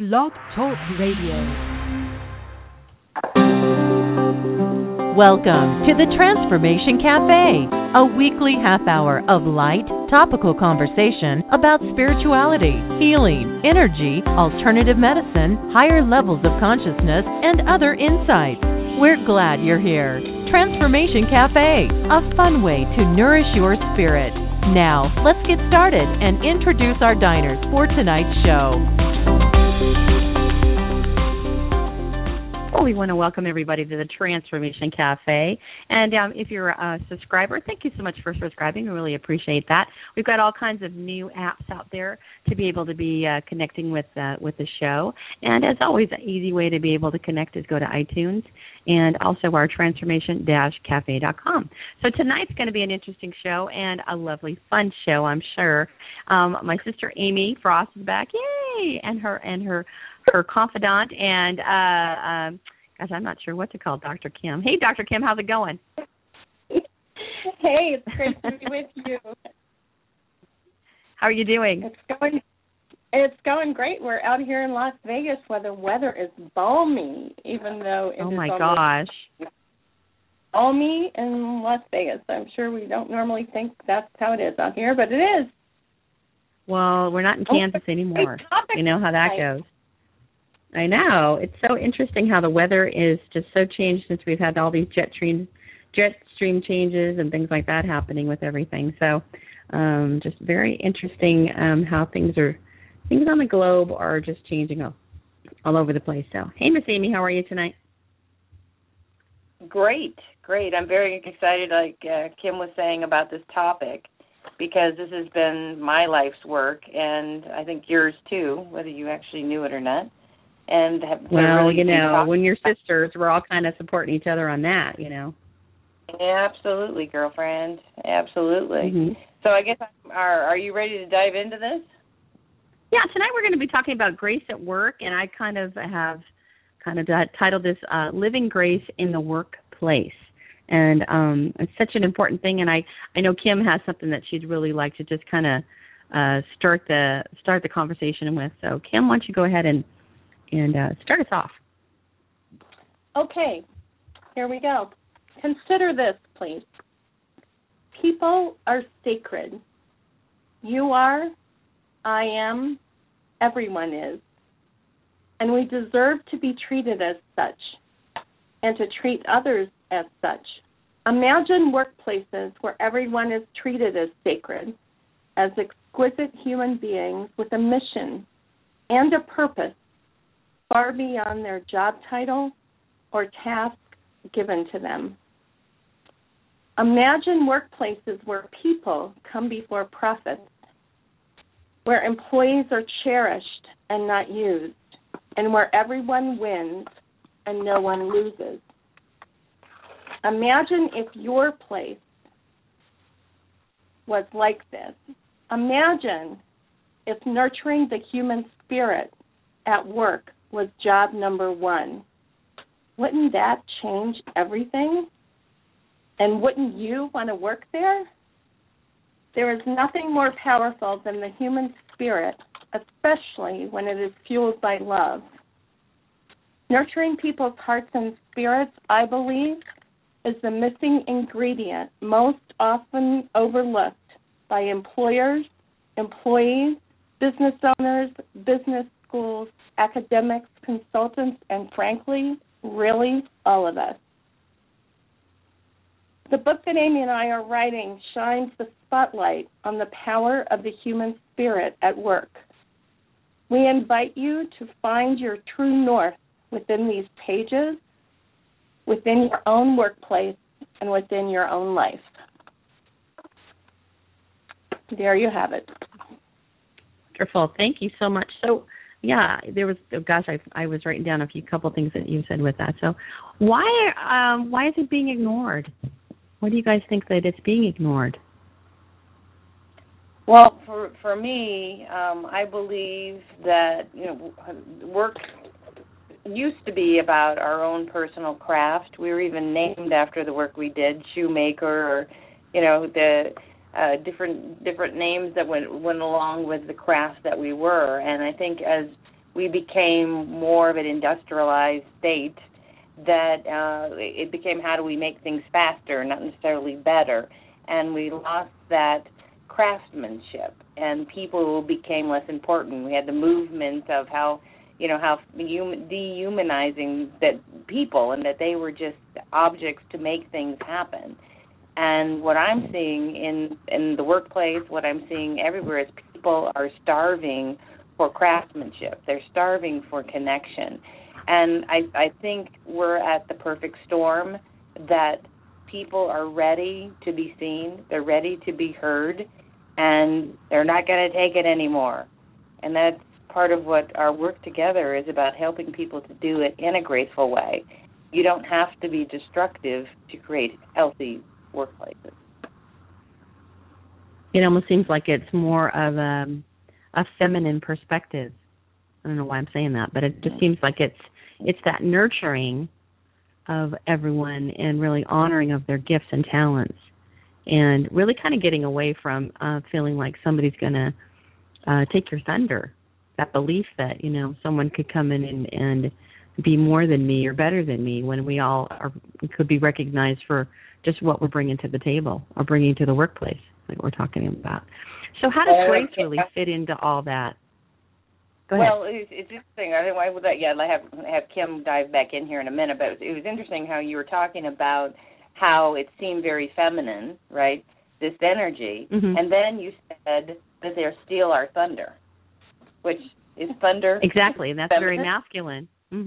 Blog Talk Radio. Welcome to the Transformation Cafe, a weekly half hour of light, topical conversation about spirituality, healing, energy, alternative medicine, higher levels of consciousness, and other insights. We're glad you're here. Transformation Cafe, a fun way to nourish your spirit. Now, let's get started and introduce our diners for tonight's show. Well, we want to welcome everybody to the Transformation Cafe. And if you're a subscriber, thank you so much for subscribing. We really appreciate that. We've got all kinds of new apps out there to be able to be connecting with the show. And as always, an easy way to be able to connect is go to iTunes and also our transformation-cafe.com. So tonight's going to be an interesting show and a lovely, fun show, I'm sure. My sister Amy Frost is back, yay! And her confidant and gosh, I'm not sure what to call Dr. Kim. Hey, Dr. Kim, how's it going? Hey, it's great to be with you. How are you doing? It's going great. We're out here in Las Vegas where the weather is balmy, even though it is gosh. Balmy in Las Vegas. I'm sure we don't normally think that's how it is out here, but it is. Well, we're not in Kansas anymore. You know how that goes. I know. It's so interesting how the weather is just so changed since we've had all these jet stream changes and things like that happening with everything. So just very interesting how things on the globe are just changing all over the place. So, hey, Miss Amy, how are you tonight? Great. I'm very excited, like Kim was saying, about this topic because this has been my life's work and I think yours too, whether you actually knew it or not. And when you're sisters, we're all kind of supporting each other on that, you know. Absolutely, girlfriend. Absolutely. Mm-hmm. So I guess, are you ready to dive into this? Yeah, tonight we're going to be talking about grace at work, and I have titled this Living Grace in the Workplace. And it's such an important thing, and I know Kim has something that she'd really like to just kind of start the conversation with. So, Kim, why don't you go ahead and start us off. Okay, here we go. Consider this, please. People are sacred. You are, I am, everyone is. And we deserve to be treated as such and to treat others as such. Imagine workplaces where everyone is treated as sacred, as exquisite human beings with a mission and a purpose far beyond their job title or task given to them. Imagine workplaces where people come before profits, where employees are cherished and not used, and where everyone wins and no one loses. Imagine if your place was like this. Imagine if nurturing the human spirit at work was job number one. Wouldn't that change everything? And wouldn't you want to work there? There is nothing more powerful than the human spirit, especially when it is fueled by love. Nurturing people's hearts and spirits, I believe, is the missing ingredient most often overlooked by employers, employees, business owners, business schools, academics, consultants, and frankly, really all of us. The book that Amy and I are writing shines the spotlight on the power of the human spirit at work. We invite you to find your true north within these pages, within your own workplace, and within your own life. There you have it. Wonderful. Thank you so much. So, yeah, I was writing down a couple things that you said with that. So, why is it being ignored? Why do you guys think that it's being ignored? Well, for me, I believe that work used to be about our own personal craft. We were even named after the work we did, shoemaker, or the different names that went along with the craft that we were. And I think as we became more of an industrialized state that it became how do we make things faster, not necessarily better. And we lost that craftsmanship, and people became less important. We had the movement of how dehumanizing that people, and that they were just objects to make things happen. And what I'm seeing in the workplace, what I'm seeing everywhere is people are starving for craftsmanship. They're starving for connection. And I think we're at the perfect storm that people are ready to be seen, they're ready to be heard, and they're not going to take it anymore. And that's part of what our work together is about, helping people to do it in a graceful way. You don't have to be destructive to create healthy workplaces. It almost seems like it's more of a feminine perspective. I don't know why I'm saying that, but it just seems like it's that nurturing of everyone and really honoring of their gifts and talents, and really kind of getting away from feeling like somebody's going to take your thunder. That belief that, someone could come in and be more than me or better than me, when we all could be recognized for just what we're bringing to the table or bringing to the workplace, like we're talking about. So how does race really fit into all that? Go ahead. Well, it's interesting. I would have Kim dive back in here in a minute, but it was interesting how you were talking about how it seemed very feminine, right, this energy, and then you said that they're steal our thunder, which is thunder. Exactly, and that's feminine? very masculine.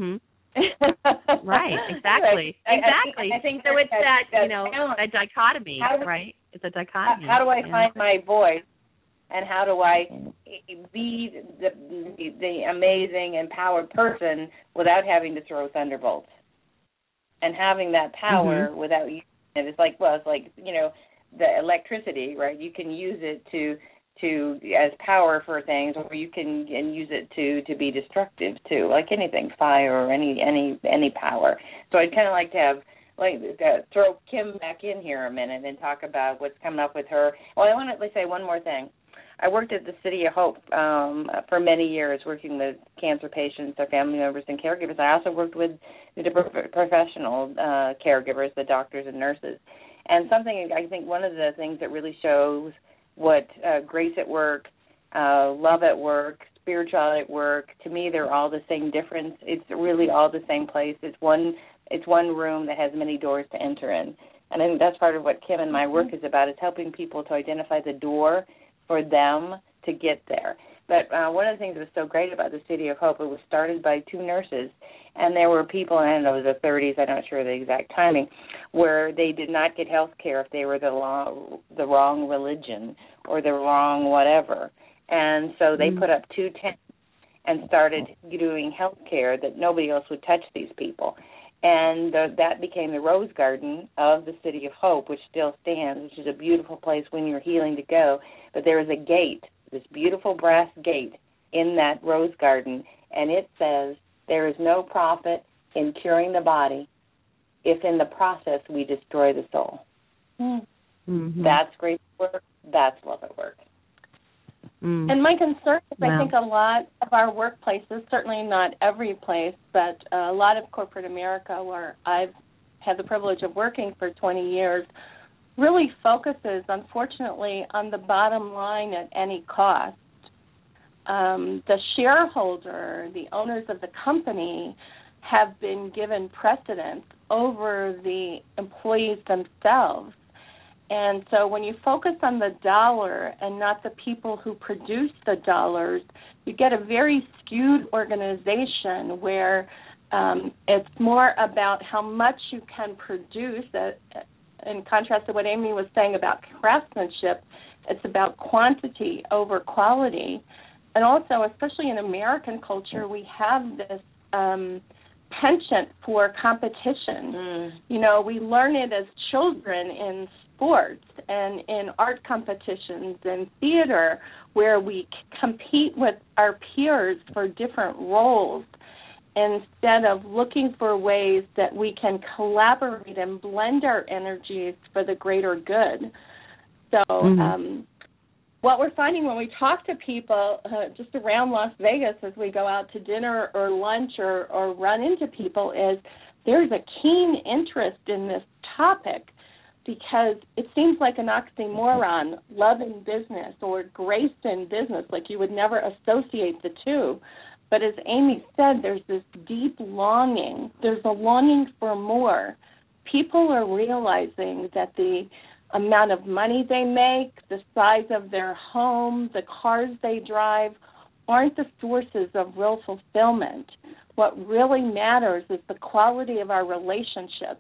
Right, exactly. Exactly. I think so it's that a dichotomy, right? It's a dichotomy. How do I find my voice, and how do I be the amazing, empowered person without having to throw thunderbolts? And having that power without using it. It's like the electricity, right? You can use it to as power for things, or you can use it to be destructive too, like anything, fire or any power. So I'd kind of like to have throw Kim back in here a minute and talk about what's coming up with her. Well, I want to say one more thing. I worked at the City of Hope for many years, working with cancer patients, their family members, and caregivers. I also worked with the professional caregivers, the doctors and nurses. And I think one of the things that really shows what grace at work, love at work, spirituality at work, to me they're all the same difference. It's really all the same place. It's one room that has many doors to enter in. And I think that's part of what Kim and my work is about, is helping people to identify the door for them to get there. But one of the things that was so great about the City of Hope, it was started by two nurses, and there were people, I don't know, it was the 30s, I'm not sure the exact timing, where they did not get health care if they were the wrong religion or the wrong whatever. And so they put up 2 tents and started doing health care that nobody else would touch these people. And that became the Rose Garden of the City of Hope, which still stands, which is a beautiful place when you're healing to go. But there is a gate, this beautiful brass gate in that Rose Garden, and it says, there is no profit in curing the body if in the process we destroy the soul. That's great work. That's love at work. And my concern is I think a lot of our workplaces, certainly not every place, but a lot of corporate America where I've had the privilege of working for 20 years, really focuses, unfortunately, on the bottom line at any cost. The shareholder, the owners of the company, have been given precedence over the employees themselves. And so when you focus on the dollar and not the people who produce the dollars, you get a very skewed organization where it's more about how much you can produce. In contrast to what Amy was saying about craftsmanship, it's about quantity over quality. And also, especially in American culture, we have this penchant for competition. We learn it as children in sports and in art competitions and theater, where we compete with our peers for different roles instead of looking for ways that we can collaborate and blend our energies for the greater good. So what we're finding when we talk to people just around Las Vegas as we go out to dinner or lunch or run into people is there's a keen interest in this topic because it seems like an oxymoron, love in business or grace in business, like you would never associate the two. But as Amy said, there's this deep longing. There's a longing for more. People are realizing that the amount of money they make, the size of their home, the cars they drive aren't the sources of real fulfillment. What really matters is the quality of our relationship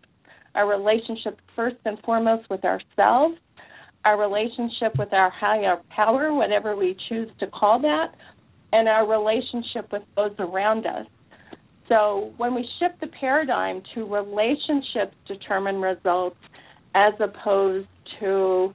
first and foremost with ourselves, our relationship with our higher power, whatever we choose to call that, and our relationship with those around us. So when we shift the paradigm to relationships determine results as opposed to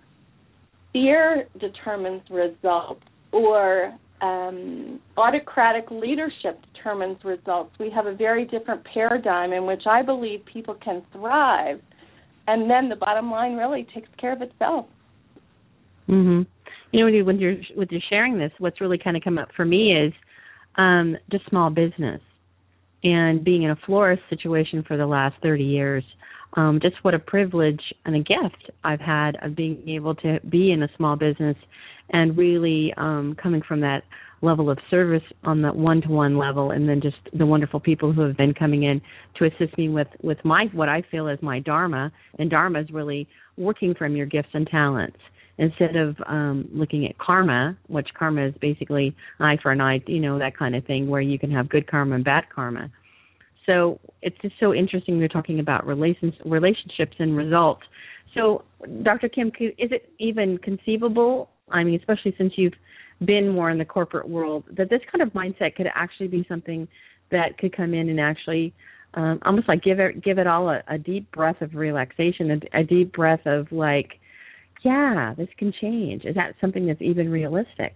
fear determines results or autocratic leadership determines results, we have a very different paradigm in which I believe people can thrive, and then the bottom line really takes care of itself. Mhm. You know, when you're sharing this, what's really kind of come up for me is just small business and being in a florist situation for the last 30 years. Just what a privilege and a gift I've had of being able to be in a small business and really coming from that level of service on the one-to-one level, and then just the wonderful people who have been coming in to assist me with my what I feel is my dharma. And dharma is really working from your gifts and talents instead of looking at karma, which karma is basically eye for an eye, you know, that kind of thing, where you can have good karma and bad karma. So it's just so interesting we're talking about relationships and results. So, Dr. Kim, is it even conceivable, I mean, especially since you've been more in the corporate world, that this kind of mindset could actually be something that could come in and actually almost like give it all a deep breath of relaxation, a deep breath of like, yeah, this can change? Is that something that's even realistic?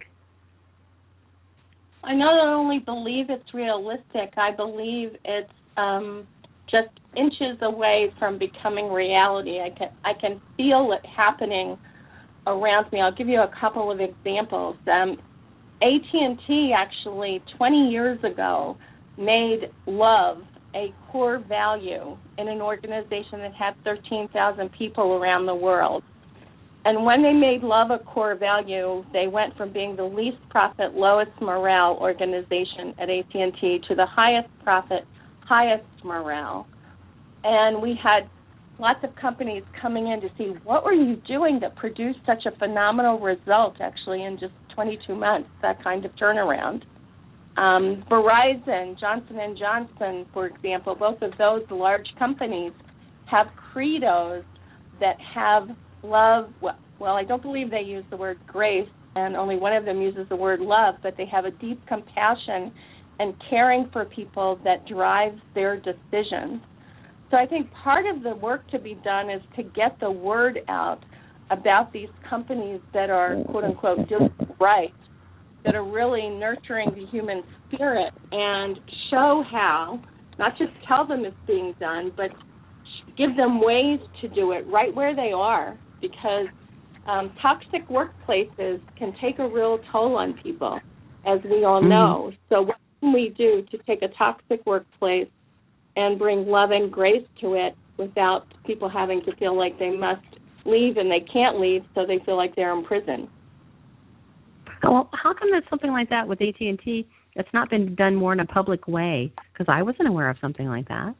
I not only believe it's realistic, I believe it's just inches away from becoming reality. I can feel it happening around me. I'll give you a couple of examples. AT&T actually 20 years ago made love a core value in an organization that had 13,000 people around the world. And when they made love a core value, they went from being the least profit, lowest morale organization at AT&T to the highest profit, highest morale. And we had lots of companies coming in to see what were you doing that produced such a phenomenal result actually in just 22 months, that kind of turnaround. Verizon, Johnson & Johnson, for example, both of those large companies have credos that have love. Well, I don't believe they use the word grace, and only one of them uses the word love, but they have a deep compassion and caring for people that drives their decisions. So I think part of the work to be done is to get the word out about these companies that are, quote-unquote, doing right, that are really nurturing the human spirit and show how, not just tell them it's being done, but give them ways to do it right where they are, because toxic workplaces can take a real toll on people, as we all know. So what can we do to take a toxic workplace and bring love and grace to it without people having to feel like they must leave and they can't leave, so they feel like they're in prison? Well, how come there's something like that with AT&T that's not been done more in a public way? Because I wasn't aware of something like that.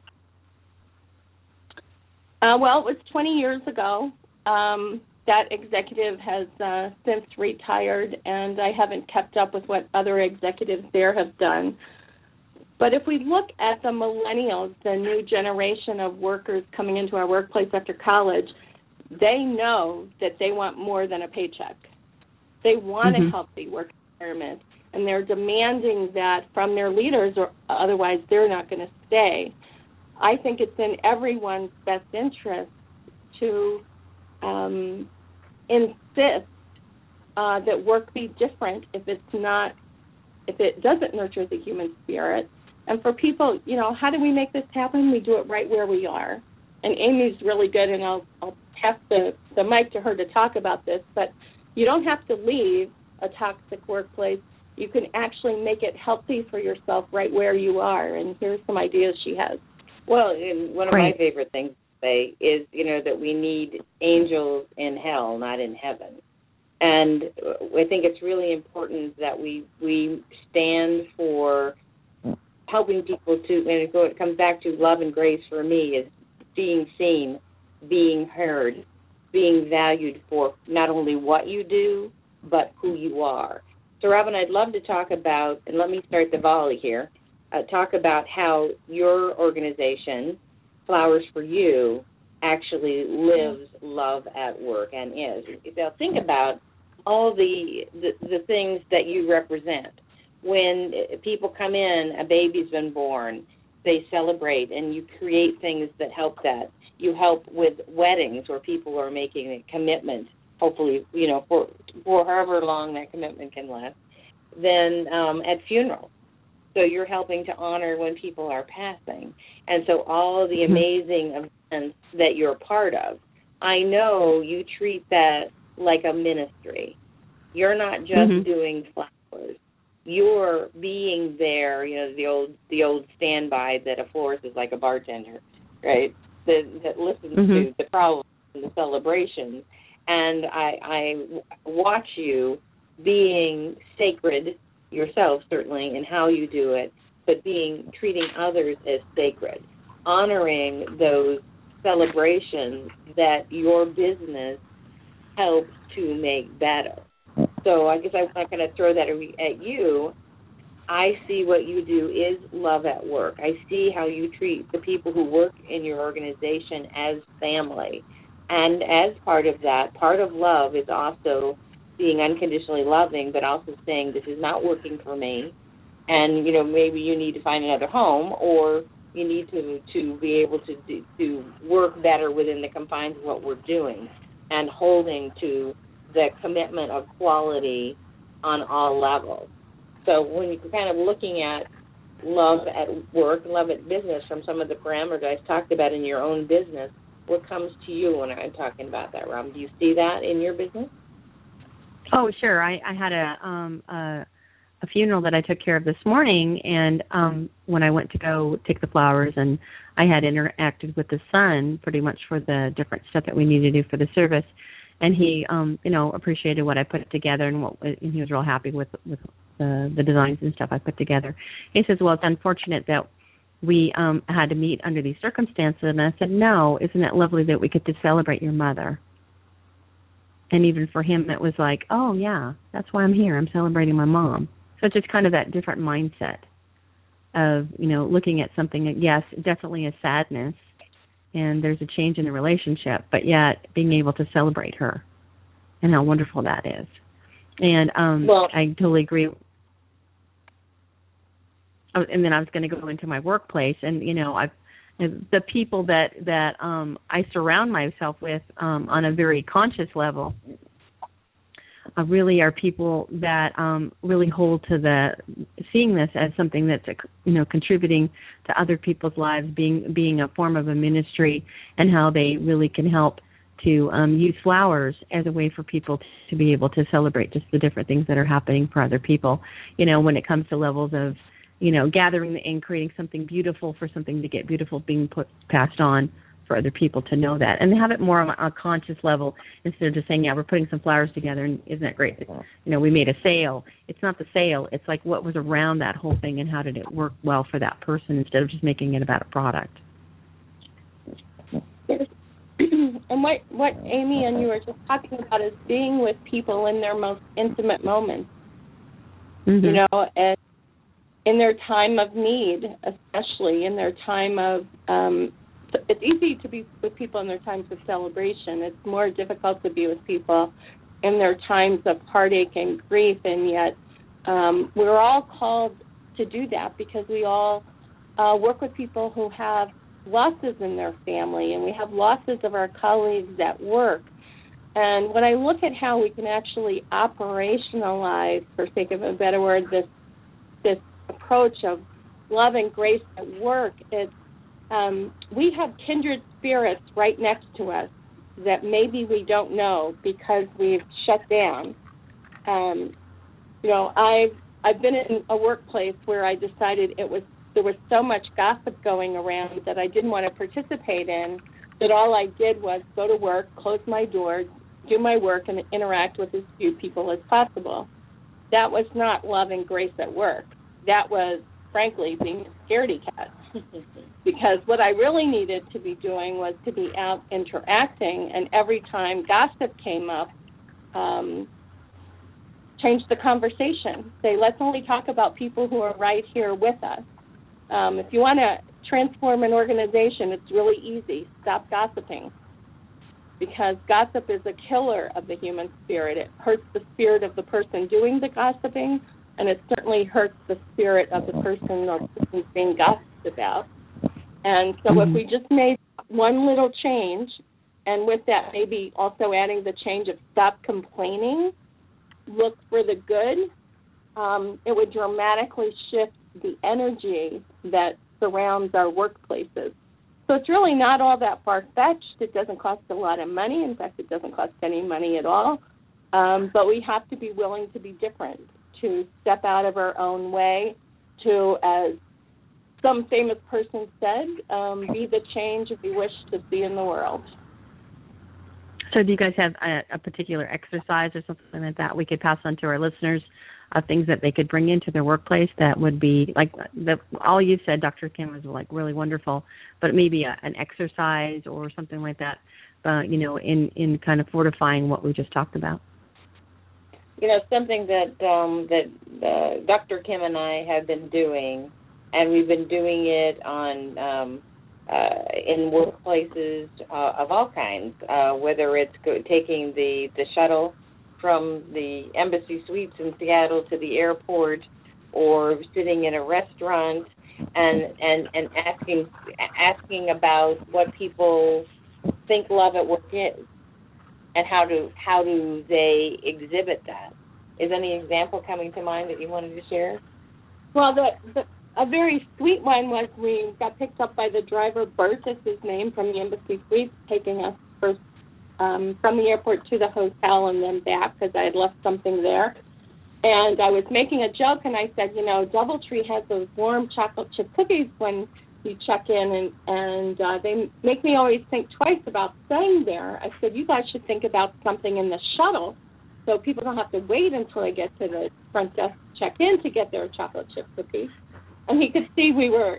Well, it was 20 years ago. That executive has since retired, and I haven't kept up with what other executives there have done. But if we look at the millennials, the new generation of workers coming into our workplace after college, they know that they want more than a paycheck. They want a healthy work environment, and they're demanding that from their leaders, or otherwise they're not going to stay. I think it's in everyone's best interest to insist that work be different if it doesn't nurture the human spirit. And for people, you know, how do we make this happen? We do it right where we are. And Amy's really good, and I'll pass the mic to her to talk about this, but you don't have to leave a toxic workplace. You can actually make it healthy for yourself right where you are. And here's some ideas she has. Well, and one of my favorite things to say is, that we need angels in hell, not in heaven. And I think it's really important that we stand for helping people to, and it comes back to love and grace for me, is being seen, being heard, being valued for not only what you do, but who you are. So, Robin, I'd love to talk about, and let me start the volley here, talk about how your organization, Flowers for You, actually lives love at work and is. Now, think about all the things that you represent. When people come in, a baby's been born, they celebrate, and you create things that help that. You help with weddings where people are making a commitment, hopefully, for however long that commitment can last. Then at funerals. So you're helping to honor when people are passing. And so all the amazing events that you're a part of, I know you treat that like a ministry. You're not just doing flowers. You're being there, the old standby that a florist is like a bartender, right? That listens to the problems and the celebrations. And I watch you being sacred yourself, certainly, in how you do it, but treating others as sacred, honoring those celebrations that your business helps to make better. So I guess I'm not going to throw that at you. I see what you do is love at work. I see how you treat the people who work in your organization as family. And as part of that, part of love is also being unconditionally loving, but also saying this is not working for me. And, maybe you need to find another home, or you need to be able to work better within the confines of what we're doing, and holding to the commitment of quality on all levels. So when you're kind of looking at love at work, love at business from some of the parameters I've talked about in your own business, what comes to you when I'm talking about that, Rob? Do you see that in your business? Oh, sure. I had a funeral that I took care of this morning, and when I went to go take the flowers, and I had interacted with the son pretty much for the different stuff that we needed to do for the service, and he, appreciated what I put together, and he was real happy with the designs and stuff I put together. He says, well, it's unfortunate that we had to meet under these circumstances, and I said, no, isn't it lovely that we get to celebrate your mother? And even for him, it was like, oh, yeah, that's why I'm here. I'm celebrating my mom. So it's just kind of that different mindset of, looking at something, yes, definitely a sadness, and there's a change in the relationship, but yet being able to celebrate her and how wonderful that is. And I totally agree. And then I was going to go into my workplace, and, the people that I surround myself with on a very conscious level really are people that really hold to seeing this as something that's contributing to other people's lives, being a form of a ministry, and how they really can help to use flowers as a way for people to be able to celebrate just the different things that are happening for other people. When it comes to levels of gathering and creating something beautiful for something to get beautiful being passed on for other people to know that, and have it more on a conscious level instead of just saying, yeah, we're putting some flowers together and isn't that great? We made a sale. It's not the sale. It's like what was around that whole thing and how did it work well for that person instead of just making it about a product. And what Amy and you were just talking about is being with people in their most intimate moments, and in their time of need, especially in their time of, it's easy to be with people in their times of celebration. It's more difficult to be with people in their times of heartache and grief, and yet we're all called to do that because we all work with people who have losses in their family, and we have losses of our colleagues at work. And when I look at how we can actually operationalize, for sake of a better word, this approach of love and grace at work, it's we have kindred spirits right next to us that maybe we don't know because we've shut down. I've been in a workplace where I decided there was so much gossip going around that I didn't want to participate in, that all I did was go to work, close my doors, do my work, and interact with as few people as possible. That was not love and grace at work. That was, frankly, being a scaredy cat. Because what I really needed to be doing was to be out interacting, and every time gossip came up, change the conversation. Say, let's only talk about people who are right here with us. If you want to transform an organization, it's really easy. Stop gossiping. Because gossip is a killer of the human spirit. It hurts the spirit of the person doing the gossiping, and it certainly hurts the spirit of the person or person's being gossiped about. And so if we just made one little change, and with that maybe also adding the change of stop complaining, look for the good, it would dramatically shift the energy that surrounds our workplaces. So it's really not all that far-fetched. It doesn't cost a lot of money. In fact, it doesn't cost any money at all. But we have to be willing to be different, to step out of our own way, to, as some famous person said, be the change we wish to see in the world. So do you guys have a particular exercise or something like that we could pass on to our listeners, things that they could bring into their workplace that would be, like, all you said, Dr. Kim, was, like, really wonderful, but maybe an exercise or something like that, in kind of fortifying what we just talked about? Something that Dr. Kim and I have been doing, and we've been doing it on in workplaces of all kinds, whether it's taking the shuttle from the Embassy Suites in Seattle to the airport, or sitting in a restaurant and asking about what people think love at work is, and how do they exhibit that. Is any example coming to mind that you wanted to share? Well, a very sweet one was we got picked up by the driver, Bert is his name, from the Embassy Suites, taking us first from the airport to the hotel and then back because I had left something there. And I was making a joke, and I said, DoubleTree has those warm chocolate chip cookies when you check in, and they make me always think twice about staying there. I said, you guys should think about something in the shuttle so people don't have to wait until they get to the front desk to check in to get their chocolate chip cookies. And he could see we were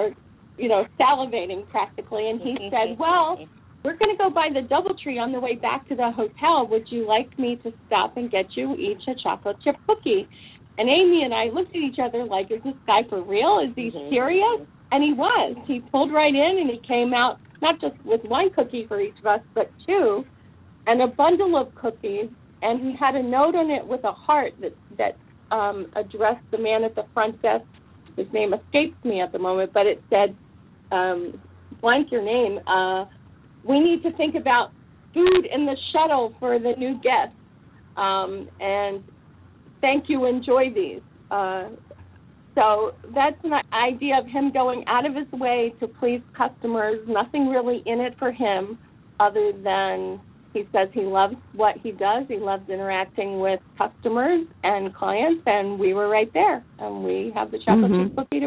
salivating practically, and he said, well, we're going to go by the DoubleTree on the way back to the hotel. Would you like me to stop and get you each a chocolate chip cookie? And Amy and I looked at each other like, is this guy for real? Is he serious? And he was. He pulled right in, and he came out not just with one cookie for each of us, but two, and a bundle of cookies. And he had a note on it with a heart that addressed the man at the front desk. His name escapes me at the moment, but it said, blank your name, we need to think about food in the shuttle for the new guests. And thank you, enjoy these. So that's an idea of him going out of his way to please customers, nothing really in it for him other than he says he loves what he does. He loves interacting with customers and clients, and we were right there. And we have the chocolate chip cookie to.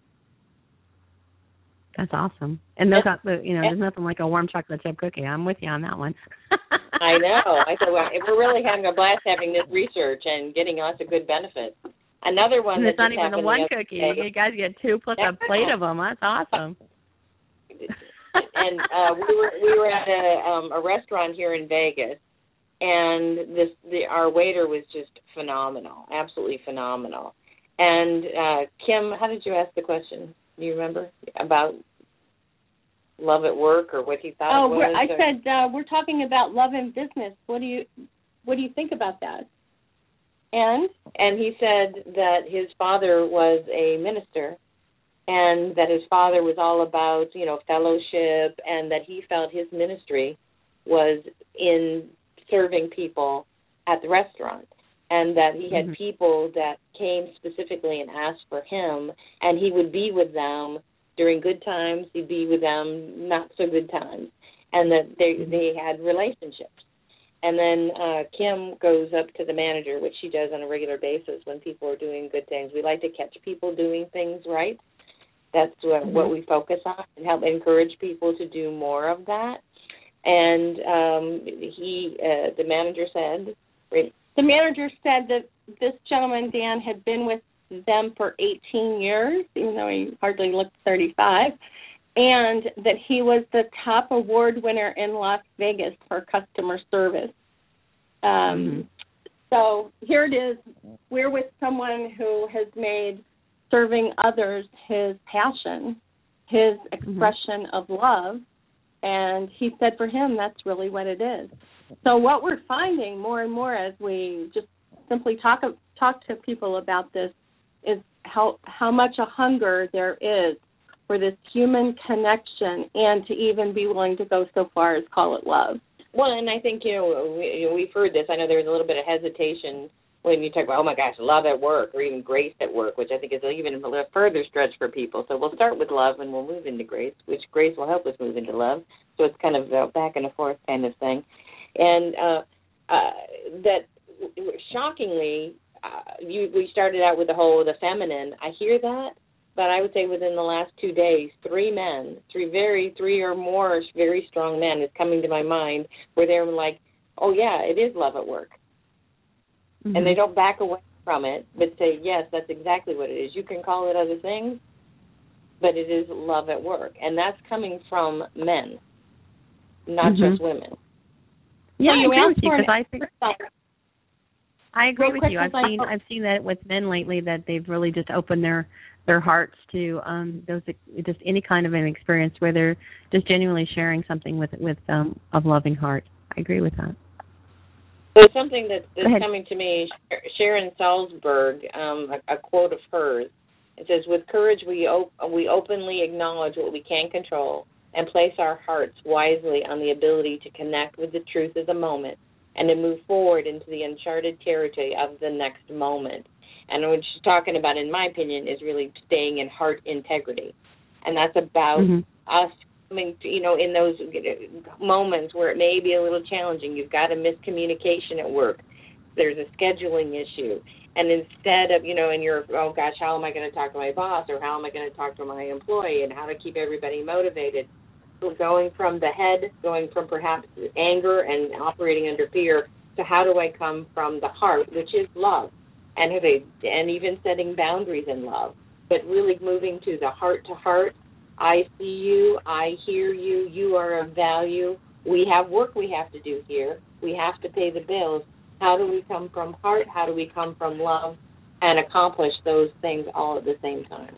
That's awesome. And there's nothing like a warm chocolate chip cookie. I'm with you on that one. I know. I said, well, we're really having a blast having this research and getting lots of good benefits. Another one and that's it's not even the one cookie. You guys get two plus a plate of them. That's awesome. And we were at a restaurant here in Vegas, and our waiter was just phenomenal, absolutely phenomenal. And Kim, how did you ask the question? Do you remember about love at work or what he thought it was? I said we're talking about love in business. What do you think about that? And he said that his father was a minister, and that his father was all about, fellowship, and that he felt his ministry was in serving people at the restaurant, and that he had people that came specifically and asked for him, and he would be with them during good times, he'd be with them not so good times. and that they had relationships. And then Kim goes up to the manager, which she does on a regular basis when people are doing good things. We like to catch people doing things right. That's what we focus on, and help encourage people to do more of that. And the manager said... The manager said that this gentleman, Dan, had been with them for 18 years, even though he hardly looked 35, and that he was the top award winner in Las Vegas for customer service. So here it is. We're with someone who has made serving others his passion, his expression of love, and he said for him that's really what it is. So what we're finding more and more as we just simply talk to people about this is how much a hunger there is for this human connection, and to even be willing to go so far as call it love. Well, and I think, we've heard this. I know there was a little bit of hesitation when you talk about, oh, my gosh, love at work, or even grace at work, which I think is even a little further stretch for people. So we'll start with love, and we'll move into grace, which grace will help us move into love. So it's kind of a back and forth kind of thing. And that, shockingly, we started out with the feminine. I hear that, but I would say within the last 2 days, 3 or more very strong men is coming to my mind where they're like, oh, yeah, it is love at work. Mm-hmm. And they don't back away from it, but say, yes, that's exactly what it is. You can call it other things, but it is love at work. And that's coming from men, not just women. Yeah, I agree with you, because I agree with you. I've seen that with men lately, that they've really just opened their hearts to just any kind of an experience where they're just genuinely sharing something with a loving heart. I agree with that. There's something that's coming to me, Sharon Salzberg, a quote of hers. It says, with courage we openly acknowledge what we can control and place our hearts wisely on the ability to connect with the truth of the moment and to move forward into the uncharted territory of the next moment. And what she's talking about, in my opinion, is really staying in heart integrity. And that's about us coming to, in those moments where it may be a little challenging. You've got a miscommunication at work. There's a scheduling issue. And instead of, and you're, oh, gosh, how am I going to talk to my boss, or how am I going to talk to my employee, and how to keep everybody motivated, going from the head, going from perhaps anger and operating under fear, to how do I come from the heart, which is love, and even setting boundaries in love, but really moving to the heart to heart. I see you, I hear you, you are of value. We have work we have to do here. We have to pay the bills. How do we come from heart? How do we come from love and accomplish those things all at the same time?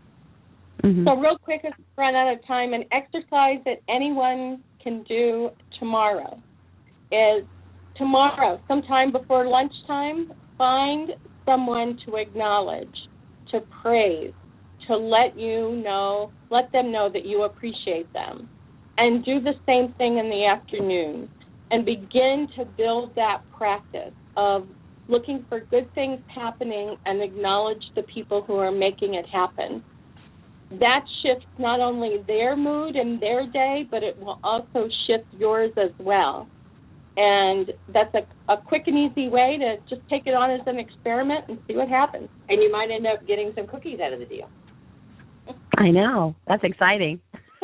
So real quick, as we run out of time, an exercise that anyone can do tomorrow is sometime before lunchtime, find someone to acknowledge, to praise, to let them know that you appreciate them. And do the same thing in the afternoon, and begin to build that practice of looking for good things happening and acknowledge the people who are making it happen. That shifts not only their mood and their day, but it will also shift yours as well. And that's a quick and easy way to just take it on as an experiment and see what happens. And you might end up getting some cookies out of the deal. I know. That's exciting.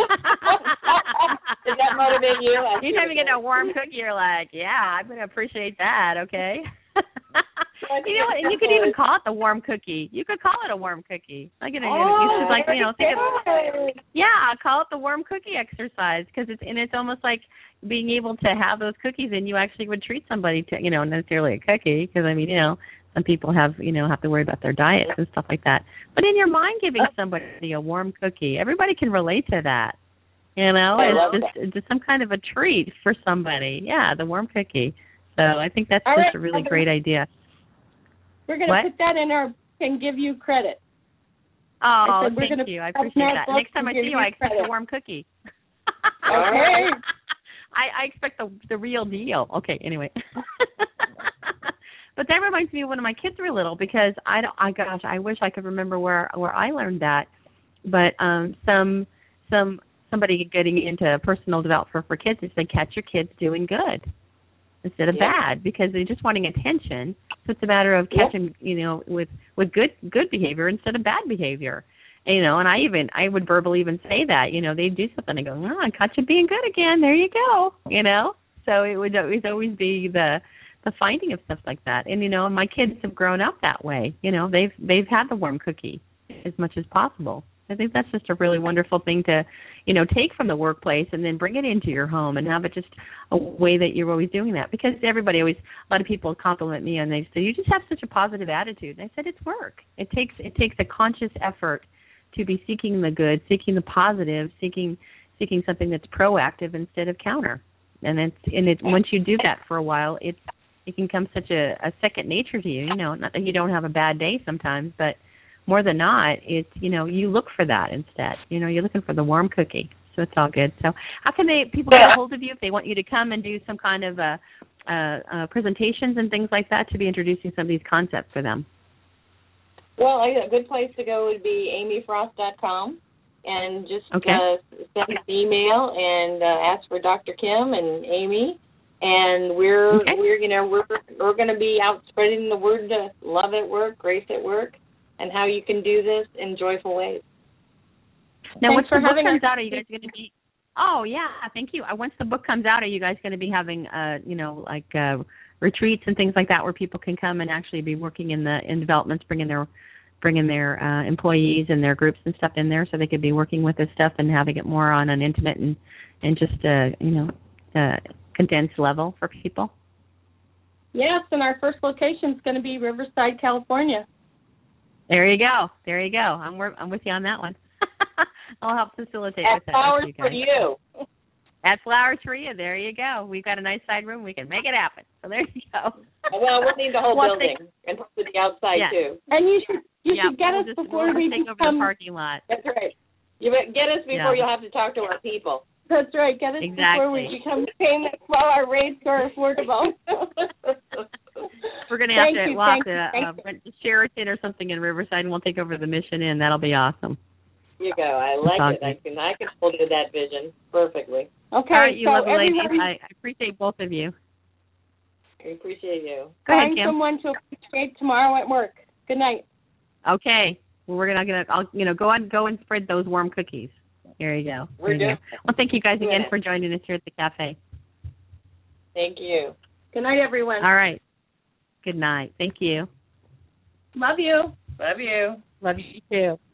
Does that motivate you? Anytime you get a warm cookie, you're like, yeah, I'm going to appreciate that, okay? You know what? And you could even call it the warm cookie. You could call it a warm cookie. Call it the warm cookie exercise, because it's almost like being able to have those cookies, and you actually would treat somebody to, necessarily a cookie, because some people have to worry about their diets and stuff like that. But in your mind, giving somebody a warm cookie, everybody can relate to that. It's just some kind of a treat for somebody. Yeah, the warm cookie. So I think that's just a really great idea. We're going to put that in our book and give you credit. Oh, thank you. I appreciate that. Next time I see you, I expect a warm cookie. Okay. I expect the real deal. Okay, anyway. But that reminds me of when my kids were little, because I wish I could remember where I learned that. But some somebody getting into personal development for kids is they catch your kids doing good instead of bad, because they're just wanting attention. So it's a matter of catching, with good behavior instead of bad behavior. And, and I would verbally even say that, they do something and go, I caught you being good again. There you go. So it would always be the finding of stuff like that. And, my kids have grown up that way. They've had the warm cookie as much as possible. I think that's just a really wonderful thing to, take from the workplace and then bring it into your home and have it just a way that you're always doing that. Because a lot of people compliment me and they say, you just have such a positive attitude. And I said, it's work. It takes a conscious effort to be seeking the good, seeking the positive, seeking something that's proactive instead of counter. And once you do that for a while, it can become such a second nature to you. Not that you don't have a bad day sometimes, but more than not, it's, you look for that instead. You're looking for the warm cookie. So it's all good. So how can people get a hold of you if they want you to come and do some kind of presentations and things like that, to be introducing some of these concepts for them? Well, a good place to go would be amyfrost.com, and just send an email and ask for Dr. Kim and Amy, and we're going to be out spreading the word to love at work, grace at work, and how you can do this in joyful ways. Now, once the book comes out, are you guys going to be? Oh yeah, thank you. Once the book comes out, are you guys going to be having retreats and things like that where people can come and actually be working in developments, bringing their employees and their groups and stuff in there, so they could be working with this stuff and having it more on an intimate and just condensed level for people? Yes, and our first location is going to be Riverside, California. There you go. I'm with you on that one. I'll help facilitate with that. At Flowers for you. At Flowers for you. There you go. We've got a nice side room. We can make it happen. So there you go. Well, we'll need the whole building and probably the outside too. And you should get us before we take over the parking lot. That's right. You get us before you'll have to talk to our people. That's right. Get us before we become famous while our rates are affordable. We're going to have to rent the Sheraton or something in Riverside, and we'll take over the Mission Inn. That'll be awesome. You go. I like it. I can hold to that vision perfectly. Okay. All right, you lovely ladies. I appreciate both of you. I appreciate you. Go ahead, Find Kim. someone to appreciate tomorrow at work. Good night. Okay. Well, we're gonna go and spread those warm cookies. There you go. We're doing. Well, thank you guys again for joining us here at the cafe. Thank you. Good night, everyone. All right. Good night. Thank you. Love you. Love you. Love you too.